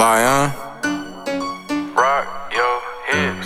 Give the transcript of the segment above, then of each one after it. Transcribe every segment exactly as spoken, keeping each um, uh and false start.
Lion. Rock your hips.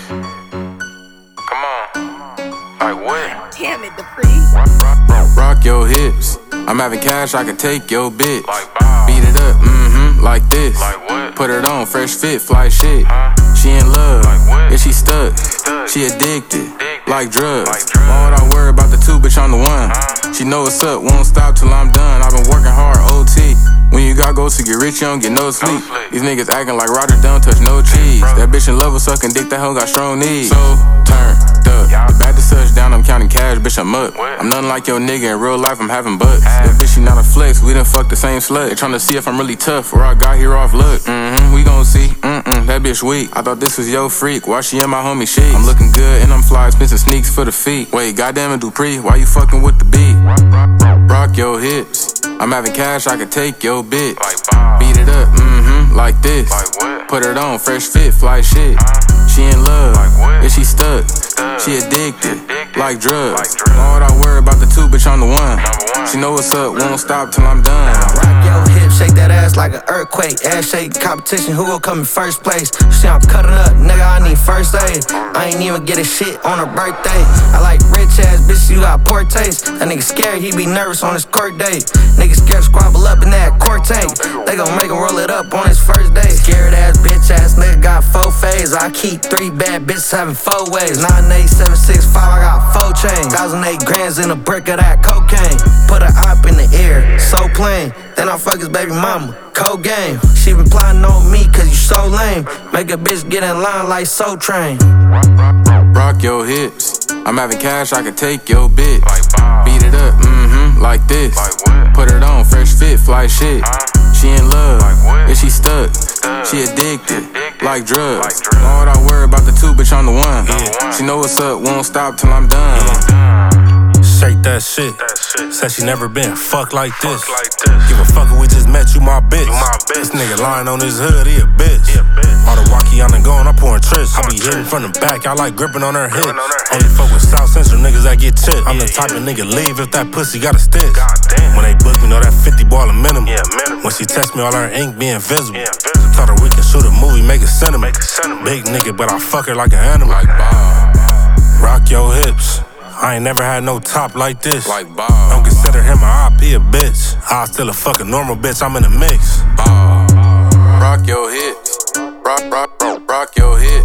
Come on. Like what? Damn it, the free. Rock, rock, rock. Rock your hips. I'm having cash, I can take your bitch. Like Bob. Beat it up, mm-hmm, like this. Like what? Put it on, fresh fit, fly shit. Huh? She in love, Like what? yeah, she stuck. Stuck. She addicted, Addicted. like drugs. Like drugs. Why would I worry about the two, bitch, I'm the one. Huh? She know what's up, won't stop till I'm done. I've been working hard, O T. When you got goals to get rich, you don't get no sleep. sleep. These niggas acting like Roger don't touch no cheese. bro. That bitch in love with sucking dick, that hoe got strong knees. So, turned up. Yeah. Back to touchdown, I'm counting cash, bitch, I'm up. What? I'm nothing like your nigga, in real life, I'm having butts. Ass. That bitch, she not a flex, we done fuck the same slut. They tryna see if I'm really tough, or I got here off luck. Mm-hmm, we gon' see, mm-mm, that bitch weak. I thought this was your freak, why she in my homie sheets? I'm looking good, and I'm fly, expensive sneaks for the feet. Wait, goddamn it, Dupree, why you fucking with the beat? Rock, rock, rock. Rock your hips, I'm having cash, I can take your bitch. Like Bob. Beat it up, mm-hmm, like this. Like what? Put it on, fresh fit, fly shit. Huh? She in love, Like what? yeah, she stuck. Stuck. She addicted, Addicted. like drugs. Like drugs. Why would I worry about the two, bitch, I'm the one. Number one. She know what's up, won't stop till I'm done. Rock your hips, shake that ass like an earthquake. Ass shake competition, who gon' come in first place? See, I'm cutting up, nigga, I need first aid. I ain't even get a shit on her birthday. I like rich ass bitches, you got poor taste. That nigga scared, he be nervous on his court date. Nigga scared to squabble up in that court tank. They gon' make him roll it up on his first day. Scared ass bitch ass nigga got four phase. I keep three bad bitches having four ways. nine eight seven six five, I got four chains. Thousand eight grands in a brick of that cocaine. Put a op in the air, so plain. Then I fuck his baby mama, cold game. She been plotting on me cause you so lame. Make a bitch get in line like Soul Train. Rock, rock, rock. Rock your hips, I'm having cash, I can take your bitch. Like Bob. Beat it up, mm-hmm, like this. Like what? Put it on, fresh fit, fly shit. Huh? She in love, Like what? yeah, she stuck. Stuck. She addicted, Addicted. like drugs. Like drugs. Why would I worry about the two, bitch, I'm the one. one. She know what's up, won't stop till I'm done. Done. Shake that shit. That shit. Said she never been fucked like this. Fuck like this. Give a fuck if we just met, you my bitch. You my bitch. This nigga lying on his hood, he a bitch. He a bitch. All the walkie on and going, I'm pouring trips. I Pouring be hitting trips. from the back, I like gripping on her hip. Gripping on her Only hip. fuck with South Central niggas that get tipped. I'm the Yeah, type yeah. of nigga leave if that pussy got a stitch. Goddamn. When they book me, know that fifty ball a minimum. Yeah, minimum. When she text me, all her ink be invisible. Yeah, invisible. Told her we can shoot a movie, make a cinema. Make a cinema. Big nigga, but I fuck her like an animal. Like Bob, Rock your hips. I ain't never had no top like this. like Don't Bob, consider him a I P a bitch. I still a fucking normal bitch, I'm in the mix. Bob. Rock your hips, rock, rock, rock, rock your hips.